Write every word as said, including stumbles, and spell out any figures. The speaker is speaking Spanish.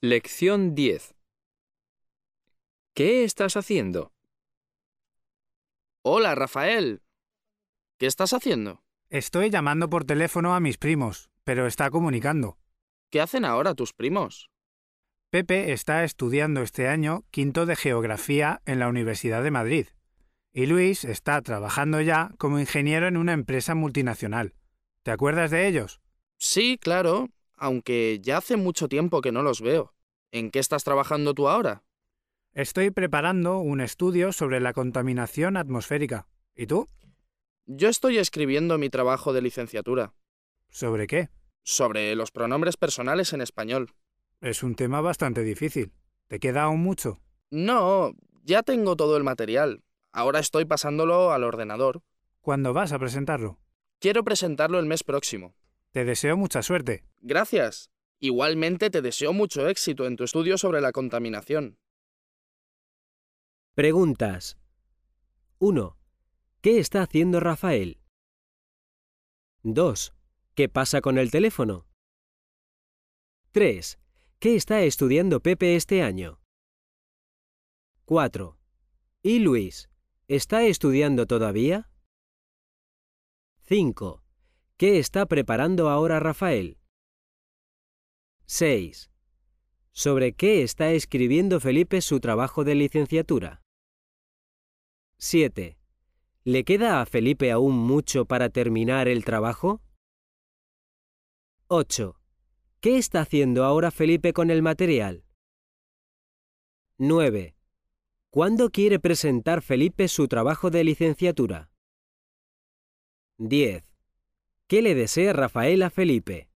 Lección diez. ¿Qué estás haciendo? Hola, Rafael. ¿Qué estás haciendo? Estoy llamando por teléfono a mis primos, pero está comunicando. ¿Qué hacen ahora tus primos? Pepe está estudiando este año quinto de Geografía en la Universidad de Madrid y Luis está trabajando ya como ingeniero en una empresa multinacional. ¿Te acuerdas de ellos? Sí, claro, aunque ya hace mucho tiempo que no los veo. ¿En qué estás trabajando tú ahora? Estoy preparando un estudio sobre la contaminación atmosférica. ¿Y tú? Yo estoy escribiendo mi trabajo de licenciatura. ¿Sobre qué? Sobre los pronombres personales en español. Es un tema bastante difícil. ¿Te queda aún mucho? No, ya tengo todo el material. Ahora estoy pasándolo al ordenador. ¿Cuándo vas a presentarlo? Quiero presentarlo el mes próximo. Te deseo mucha suerte. Gracias. Igualmente te deseo mucho éxito en tu estudio sobre la contaminación. Preguntas. uno. ¿Qué está haciendo Rafael? dos. ¿Qué pasa con el teléfono? tres. ¿Qué está estudiando Pepe este año? cuatro. ¿Y Luis? ¿Está estudiando todavía? cinco. ¿Qué está preparando ahora Rafael? seis. ¿Sobre qué está escribiendo Felipe su trabajo de licenciatura? siete. ¿Le queda a Felipe aún mucho para terminar el trabajo? ocho. ¿Qué está haciendo ahora Felipe con el material? nueve. ¿Cuándo quiere presentar Felipe su trabajo de licenciatura? diez. ¿Qué le desea Rafael a Felipe?